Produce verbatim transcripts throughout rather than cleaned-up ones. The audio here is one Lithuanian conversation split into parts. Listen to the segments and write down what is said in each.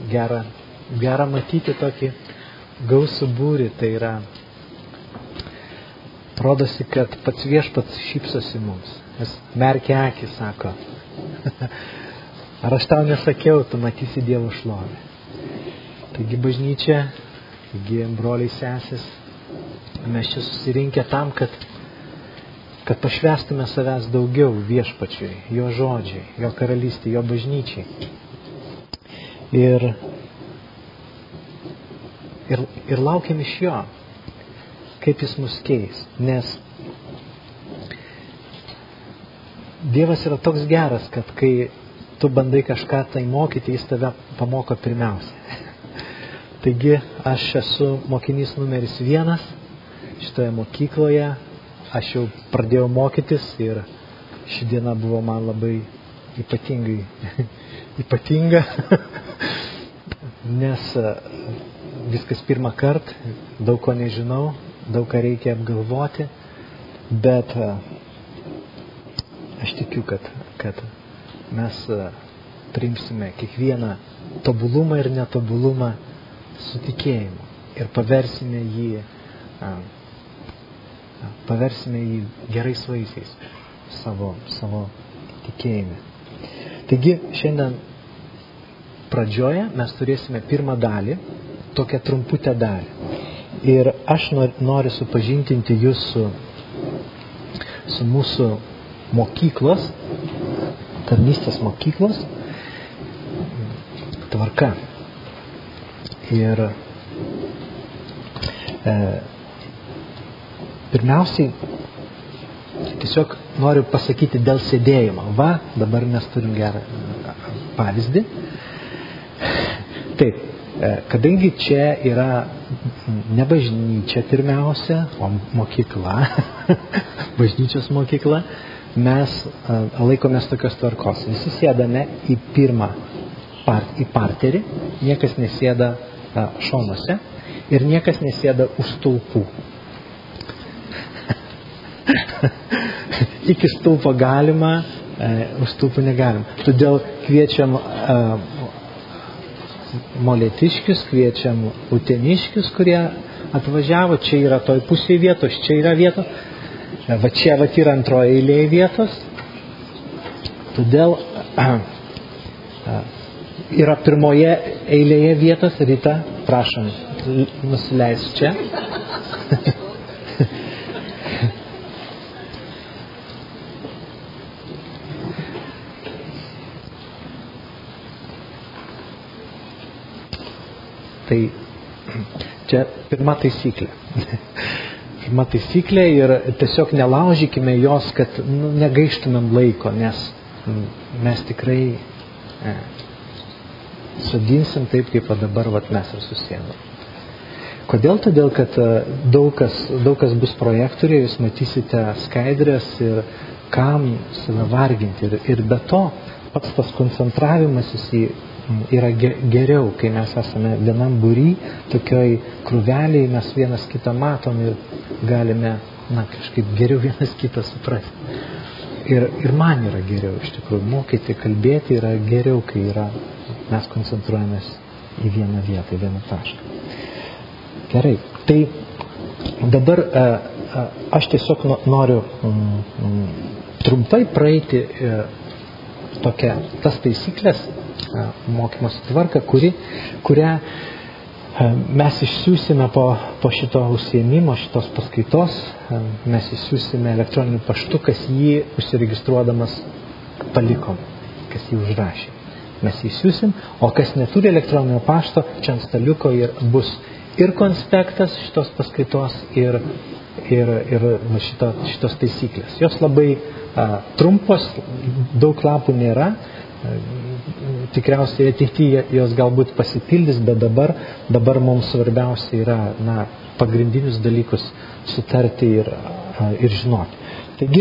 gera, gera matyti tokį gausų būrį. Tai yra, rodosi, kad pats viešpats šypsosi mums. Jis merkia akį, sako. Ar aš tau nesakiau, tu matysi Dievo šlovę. Taigi bažnyčia, taigi broliai sesės, mes čia susirinkę tam, kad, kad pašvęstume savęs daugiau viešpačiui, jo žodžiai, jo karalystė, jo bažnyčiai. Ir, ir, ir laukiam iš jo, kaip jis mus keis. Nes Dievas yra toks geras, kad kai tu bandai kažką tai mokyti, jis tave pamoko pirmiausia. Taigi aš esu mokinys numeris vienas šitoje mokykloje. Aš jau pradėjau mokytis ir ši diena buvo man labai ypatingai ypatinga, nes viskas pirmą kartą, daug ko nežinau, daug ką reikia apgalvoti, bet aš tikiu, kad, kad mes priimsime kiekvieną tobulumą ir netobulumą su tikėjimu ir paversime jį, paversime jį gerais vaisiais savo, savo tikėjime. Taigi šiandien pradžioje mes turėsime pirmą dalį, tokią trumputę dalį. Ir aš noriu supažindinti jūs su, su mūsų mokyklos, tarnystės mokyklos tvarka. Ir e, pirmiausiai tiesiog noriu pasakyti dėl sėdėjimo. Va, dabar mes turim gerą pavyzdį. Taip, e, kadangi čia yra ne bažnyčia pirmiausia, o mokykla, bažnyčios mokykla, mes a, laikomės tokios tvarkos. Visi sėdame į pirmą part, į parterį, niekas nesėda a, šonuose ir niekas nesėda už stulpų. Iki stulpo galima, e, už stulpų negalima. Todėl kviečiam e, molėtiškius, kviečiam uteniškius, kurie atvažiavo. Čia yra toj pusėje vietos, čia yra vietos. Va čia va yra antroje eilėje vietos. Todėl a, a, yra pirmoje eilėje vietos. Rita, prašom, nusileis čia. Tai čia pirma taisyklė. Pirma taisyklė ir tiesiog nelaužykime jos, kad nu, negaištumėm laiko, nes mes tikrai e, sodinsim taip, kaip dabar vat, mes ir susėdom. Kodėl? Todėl, kad daug kas, daug kas bus projektoriai, jūs matysite skaidrės ir kam save varginti. Ir, ir be to, pats tas koncentravimasis į yra geriau, kai mes esame vienam būry, tokioj krūveliai, mes vienas kitą matom ir galime, na, kažkaip geriau vienas kitą suprasti. Ir, ir man yra geriau, iš tikrųjų, mokyti, kalbėti yra geriau, kai yra, mes koncentruojamės į vieną vietą, į vieną tašką. Gerai, tai dabar a, a, aš tiesiog noriu mm, mm, trumpai praeiti e, tokia, tas taisyklės, mokymosi tvarką, kuri, kurią mes išsiųsime po, po šito užsiėmimo, šitos paskaitos, mes išsiųsime elektroniniu paštu, kas jį užsiregistruodamas palikom, kas jį užrašė. Mes jį išsiųsim, o kas neturi elektroninio pašto, čia ant staliuko ir bus ir konspektas šitos paskaitos, ir, ir, ir šito, šitos taisyklės. Jos labai a, trumpos, daug lapų nėra, tikriausiai ateityje jos galbūt pasipildys, bet dabar, dabar mums svarbiausia yra, na, pagrindinius dalykus sutarti ir, ir žinoti. Taigi,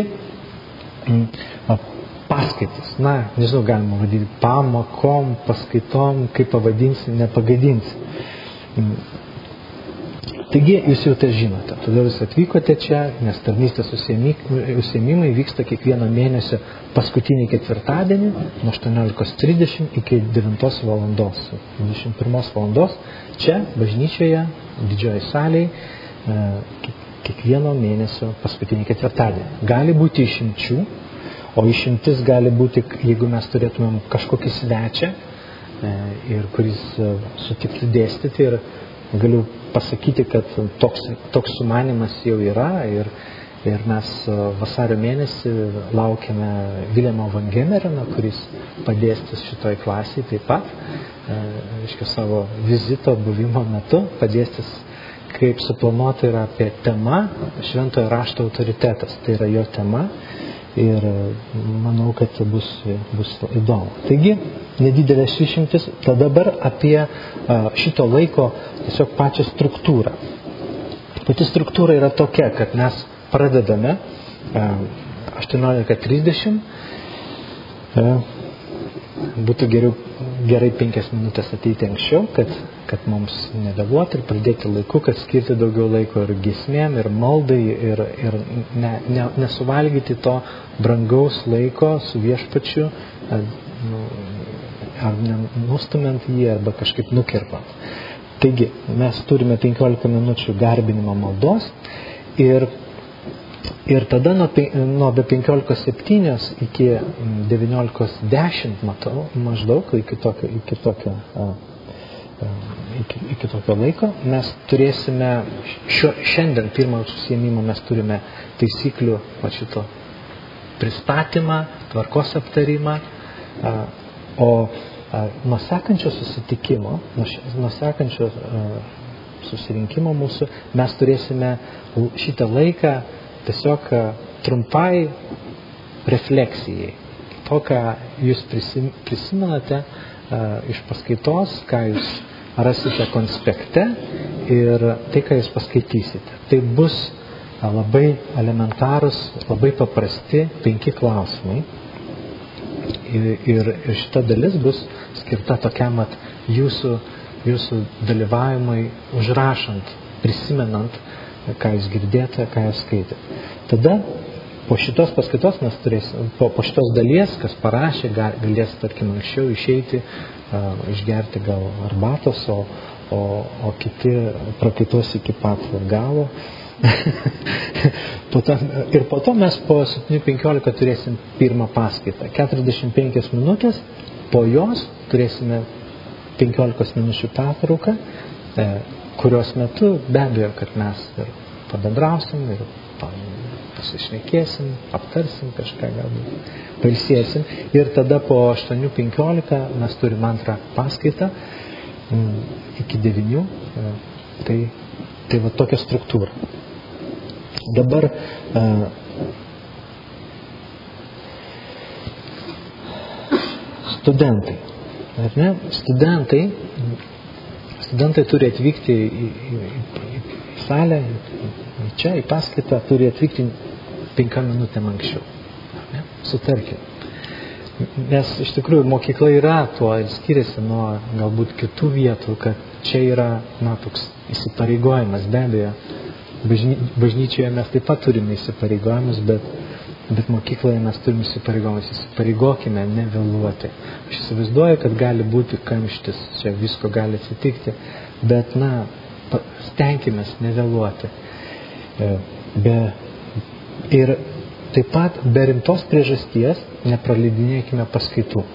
paskaitos, na, nežinau, galima vadinti pamokom, paskaitom, kaip pavadinsi, nepagadinsi. Taigi jūs jau tai žinote, todėl jūs atvykote čia, nes tarnystės užsiėmimai vyksta kiekvieno mėnesio paskutinį ketvirtadienį nuo aštuoniolikos trisdešimt iki devintos valandos, dvidešimt pirmos valandos, čia bažnyčioje, didžioji salėje, kiekvieno mėnesio paskutinį ketvirtadienį. Gali būti išimčių, o išimtis gali būti, jeigu mes turėtumėm kažkokį svečią, ir kuris sutiktų dėstyti, ir galiu pasakyti, kad toks, toks sumanimas jau yra ir, ir mes vasario mėnesį laukiame Viljamo Van Gemereno, kuris padėstys šitoj klasiai taip pat, reiškia savo vizito buvimo metu, padėstys, kaip suplanuota yra apie tema Šventojo rašto autoritetas, tai yra jo tema. Ir manau, kad bus, bus įdomu. Taigi, nedidelės išimtis. Tada dabar apie šito laiko tiesiog pačią struktūrą. Pati struktūra yra tokia, kad mes pradedame aštuoniolika trisdešimt. Būtų geriau, gerai penkias minutės ateiti anksčiau, kad, kad mums nevėluoti ir pradėti laiku, kad skirti daugiau laiko ir giesmėm, ir maldai, ir, ir ne, ne, nesuvalgyti to brangaus laiko su viešpačiu, ar nustumant jį, arba kažkaip nukirpant. Taigi, mes turime penkiolika minučių garbinimo maldos ir Ir tada nuo, nuo be penkiolikos septynios iki devyniolikos dešimt, matau, maždaug iki tokio, iki tokio, iki, iki tokio laiko, mes turėsime, šio, šiandien pirmą užsiėmimą mes turime taisyklių va šito pristatymą, tvarkos aptarimą, o nuo sekančio susitikimo, nuo sekančio susirinkimo mūsų, mes turėsime šitą laiką tiesiog trumpai refleksijai. To, ką jūs prisimenate uh, iš paskaitos, ką jūs rasite konspekte ir tai, ką jūs paskaitysite. Tai bus uh, labai elementarus, labai paprasti penki klausimai. Ir, ir, ir šita dalis bus skirta tokiam at jūsų, jūsų dalyvavimui užrašant, prisimenant, ką jūs girdėjote, ką jūs skaitėte. Tada po šitos paskaitos mes turėsime, po, po šitos dalies, kas parašė, galės, tarkim, anksčiau išeiti, uh, išgerti gal arbatos, o, o, o kiti prakaitos iki pat galo. po to, ir po to mes po septynių penkiolika turėsim pirmą paskaitą. keturiasdešimt penkias minutės, po jos turėsime penkiolikos minučių pertrauką, e, kurios metu be abejo, kad mes ir pabendrausim, ir pasišnekėsim, aptarsim kažką, galbūt pailsėsim. Ir tada po aštuonių penkiolika mes turim antrą paskaitą iki devynių. Tai, tai va tokia struktūra. Dabar studentai. Ar ne? Studentai Studentai turi atvykti į, į, į, į salę, į čia, į paskaitą, turi atvykti penkiom minutėm anksčiau. Ne? Sutarkim. Nes iš tikrųjų mokykla yra tuo ir skiriasi nuo galbūt kitų vietų, kad čia yra, na, toks įsipareigojimas, be abejo. Bažny, bažnyčioje mes taip pat turime įsipareigojimus, bet, bet mokykloje mes turime įsipareigojimus. Įsipareigokime nevėluoti. Aš įsivaizduoju, kad gali būti kamštis, čia visko gali atsitikti, bet, na, stenkimės nevėluoti. Be, ir taip pat be rimtos priežasties nepraleidinėkime paskaitų.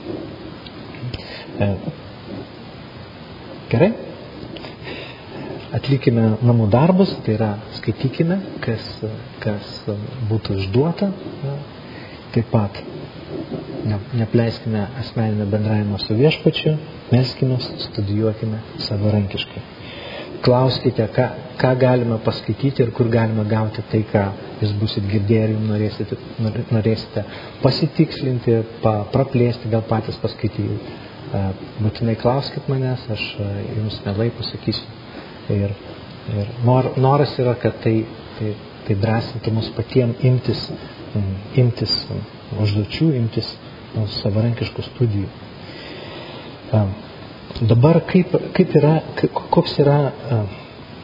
Gerai? Atlikime namų darbus, tai yra skaitykime, kas, kas būtų užduota. Taip pat ne, nepleiskime asmeninio bendravimo su viešpačiu, melskime, studijuokime savarankiškai. Klauskite, ką, ką galime paskaityti ir kur galime gauti tai, ką jūs busit girdėję ir norėsite, norėsite pasitikslinti, pa, praplėsti, gal patys paskaityti. Būtinai klauskit manęs, aš jums mielai pasakysiu. Ir, ir nor, noras yra, kad tai, tai, tai drąsintų mus patiems imtis, imtis užduočių, imtis savarankiškų studijų. Dabar kaip, kaip yra, koks yra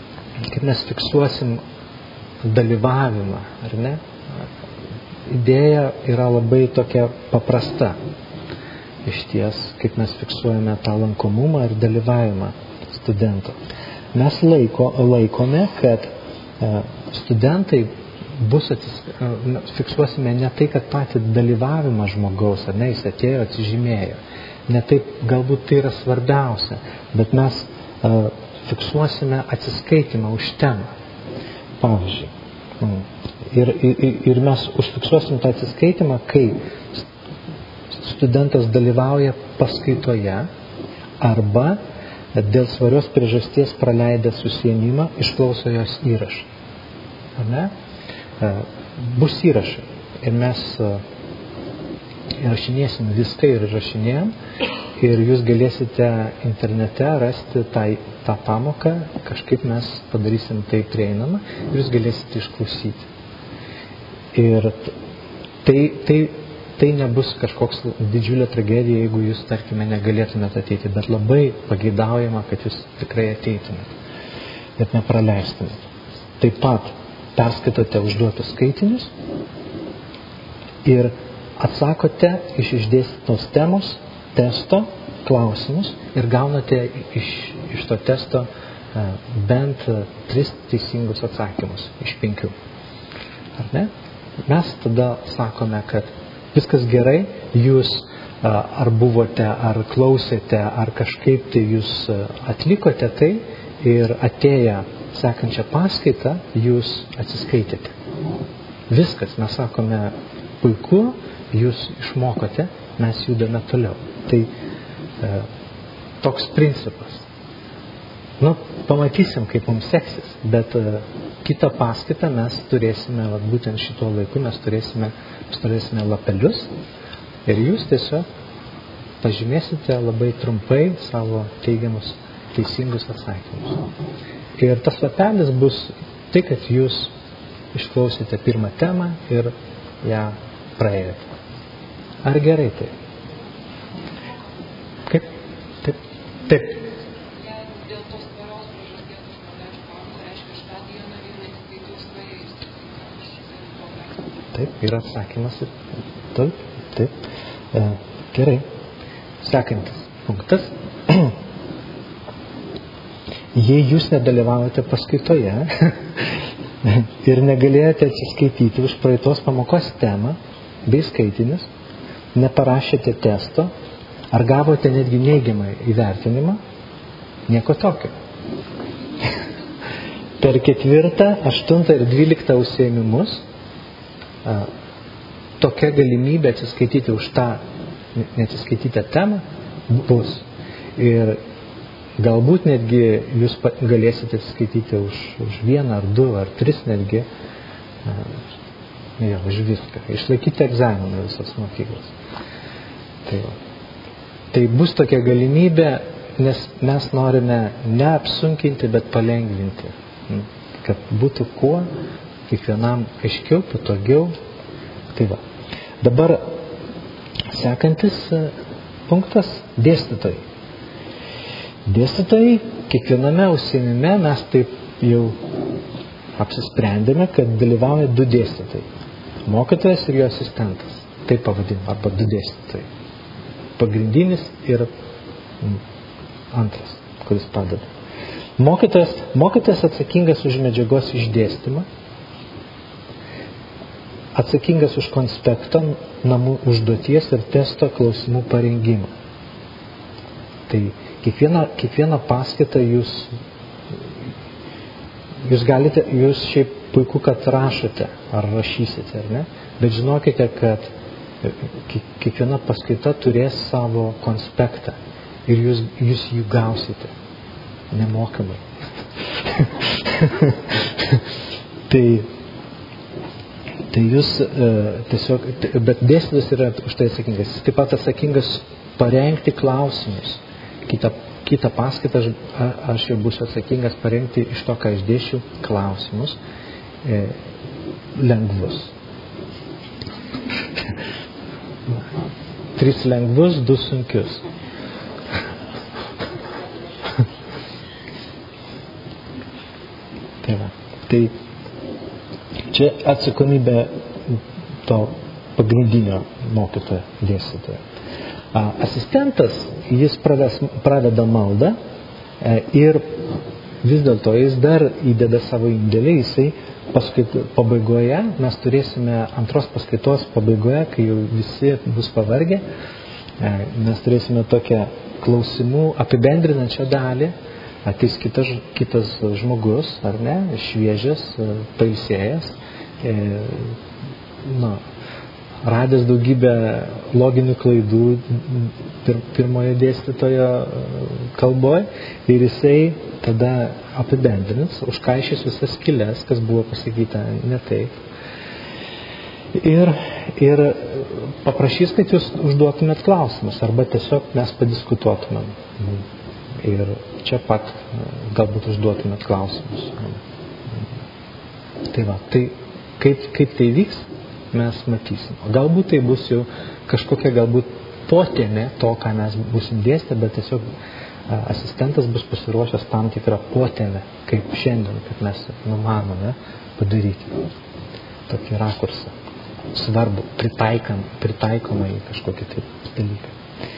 kaip mes fiksuosim dalyvavimą, ar ne? Idėja yra labai tokia paprasta. Iš ties, kaip mes fiksuojame tą lankomumą ir dalyvavimą studento. Mes laiko, laikome, kad e, studentai bus atsis, e, fiksuosime ne tai, kad patį dalyvavimą žmogaus, ar ne, jis atėjo, atsižymėjo. Ne taip, galbūt tai yra svarbiausia, bet mes e, fiksuosime atsiskaitimą už temą. Pavyzdžiui, ir, ir, ir mes užfiksuosim tą atsiskaitimą, kai studentas dalyvauja paskaitoje arba dėl svarios priežasties praleidęs užsiėmimą išklauso jos įrašą. Ar ne? Bus įrašai ir mes įrašinėsim viską ir įrašinėjom ir jūs galėsite internete rasti tą, tą pamoką, kažkaip mes padarysim tai prieinamą ir jūs galėsite išklausyti. Ir tai, tai, tai nebus kažkoks didžiulė tragedija, jeigu jūs, tarkime, negalėtumėte ateiti, bet labai pageidaujama, kad jūs tikrai ateitumėte, bet nepraleistumėte. Taip pat perskaitote užduotus skaitinius ir atsakote iš išdėstytos temos, testo, klausimus ir gaunate iš, iš to testo uh, bent uh, tris teisingus atsakymus iš penkių. Ar ne? Mes tada sakome, kad viskas gerai, jūs uh, ar buvote, ar klausėte, ar kažkaip tai jūs uh, atlikote tai ir atėję sekančią paskaitą jūs atsiskaitėte. Viskas, mes sakome, puiku, jūs išmokote, mes judame toliau. Tai e, toks principas. Nu, pamatysim, kaip mums seksis, bet e, kitą paskaitą mes turėsime, vat, būtent šituo laiku mes turėsime, mes turėsime lapelius ir jūs tiesiog pažymėsite labai trumpai savo teigiamus, teisingus atsakymus. Ir tas lapelis bus tai, kad jūs išklausėte pirmą temą ir ją praėjote. Ar gerai tai? Kaip? Taip. Taip. Jeigu dėl tos tvaros priežasties aš paleidžiu pamoką, reiškia, aš tą dieną ir neskaitau svariais. Taip, yra atsakymas. Taip, taip. E, gerai. Sekantis punktas. Jei jūs nedalyvaujate paskaitoje ir negalėjote atsiskaityti už praeitos pamokos temą bei skaitinius, neparašėte testo, ar gavote netgi neigiamą įvertinimą, nieko tokio. Per ketvirtą, aštuntą ir dvyliktą užsiėmimus a, tokia galimybė atsiskaityti už tą neatsiskaitytą temą bus. Ir galbūt netgi jūs galėsite skaityti už, už vieną ar du ar tris netgi, ja, už viską. Išlaikyti egzaminą visos mokyklos. Tai, tai bus tokia galimybė, nes mes norime neapsunkinti, bet palengvinti. Kad būtų kuo kiekvienam aiškiau, patogiau. Tai va. Dabar sekantis punktas – dėstytojai. Dėstytojai, kiekviename užsiėmime mes taip jau apsisprendėme, kad dalyvauja du dėstytojai. Mokytojas ir jo asistentas. Taip pavadinam, arba du dėstytojai. Pagrindinis ir antras, kuris padeda. Mokytojas, mokytojas atsakingas už medžiagos išdėstymą, atsakingas už konspekto, namų užduoties ir testo klausimų parengimą. Tai Kiekvieną, kiekvieną paskaitą jūs, jūs galite, jūs šiaip puiku, kad rašote ar rašysite, ar ne? Bet žinokite, kad kiekviena paskaita turės savo konspektą ir jūs, jūs jų gausite nemokamai. tai, tai jūs e, tiesiog, bet dėstytojas yra už tai atsakingas. Jis taip pat atsakingas parengti klausimus. Kita, kita paskaita aš, aš jau būsiu atsakingas parengti iš to, ką aš dėšiu, klausimus e, lengvus. Tris lengvus, du sunkius. Tai, va. Tai čia atsakomybė to pagrindinio mokytojo dėstytojo. Asistentas, jis praves, pradeda maldą ir vis dėlto jis dar įdeda savo indėlį, jisai paskait, pabaigoje, mes turėsime antros paskaitos pabaigoje, kai jau visi bus pavargę, mes turėsime tokią klausimų apibendrinančią dalį, ateis kitas, kitas žmogus, ar ne, šviežias, pailsėjęs, na, radęs daugybę loginių klaidų pir, pirmojo dėstytojo kalboje ir jisai tada apibendrins, užkaišys visas skylės, kas buvo pasakyta ne taip. Ir, ir paprašys, kad jūs užduotumėt klausimus arba tiesiog mes padiskutuotumėm. Ir čia pat galbūt užduotumėt klausimus. Tai va, tai kaip, kaip tai vyks, mes matysim. Galbūt tai bus jau kažkokia galbūt potėmė to, ką mes busim dėstę, bet tiesiog asistentas bus pasiruošęs tam tikrą potėmę, kaip šiandien, kad mes numanome padaryti tokį rakursą. Svarbu, pritaikam, pritaikomą į kažkokį tai dalyką.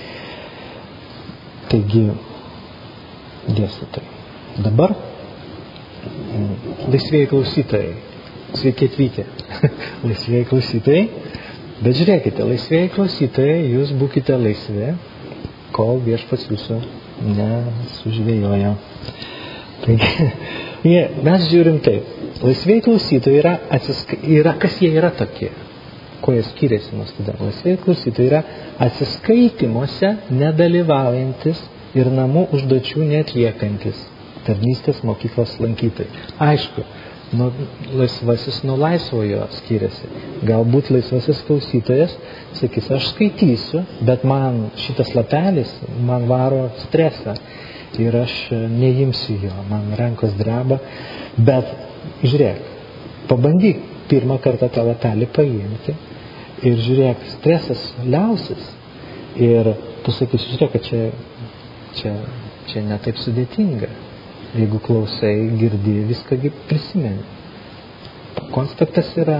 Taigi, dėstytojai. Dabar laisvieji klausytojai. Sveiki atvykę. Laisvieji klausytojai. Bet žiūrėkite, laisvieji klausytojai, jūs būkite laisvi, kol viešpats jūsų nesužvėjojo. Taigi, yeah, mes žiūrim taip. Laisvieji klausytojai yra, atsiska... yra, kas jie yra tokie? Kuo jie skiriasi nuo studentų? Laisvieji klausytojai yra atsiskaitimuose nedalyvaujantis ir namų užduočių neatliekantis tarnystės mokyklos lankytojai. Aišku, nu, laisvasis nuo laisvojo skiriasi. Galbūt laisvasis klausytojas sakys, aš skaitysiu, bet man šitas lapelis man varo stresą ir aš neimsiu jo, man rankos dreba, bet žiūrėk, pabandyk pirmą kartą tą lapelį paimti ir žiūrėk, stresas liausis ir tu sakysi, žiūrėk, kad čia, čia, čia ne taip sudėtinga. Jeigu klausai, girdi, viską prisimeni. Konspektas yra,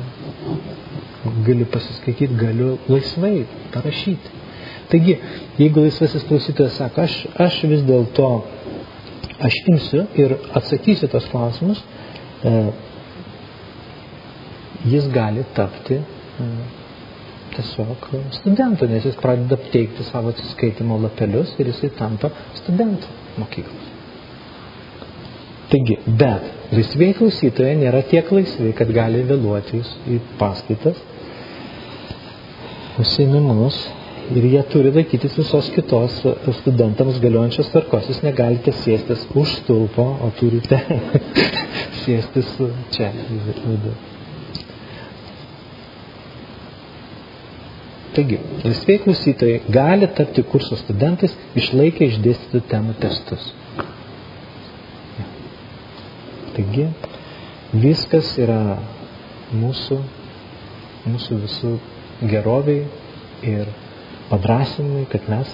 gali pasiskaityti, galiu laisvai parašyti. Taigi, jeigu laisvasis klausytojas sako, aš, aš vis dėlto, aš imsiu ir atsakysiu tos klausimus, e, jis gali tapti e, tiesiog studentu, nes jis pradeda teikti savo atsiskaitimo lapelius ir jisai tampa studentu mokyklos. Taigi, bet laisvieji klausytojai nėra tiek laisvi, kad gali vėluoti į paskaitas, užsiėmimus ir jie turi laikytis visos kitos studentams galiojančios tvarkos. Jūs negalite sėstis už stulpo, o turite sėstis čia. Taigi, laisvieji klausytojai gali tapti kurso studentais išlaikę išdėstytų temų testus. Taigi, viskas yra mūsų, mūsų visų geroviai ir padrasinimui, kad mes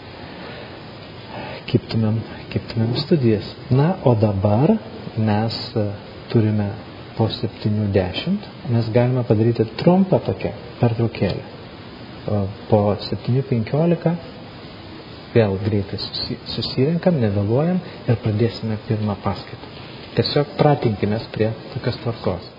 kibtumėm, kibtumėm studijas. Na, o dabar mes turime po septynių dešimt, mes galime padaryti trumpą tokią pertraukėlę. Po septynių penkiolika vėl greitai susirenkam, nevėluojam ir pradėsime pirmą paskaitą. Tiesiog pratinkimės prie tokios tvarkos.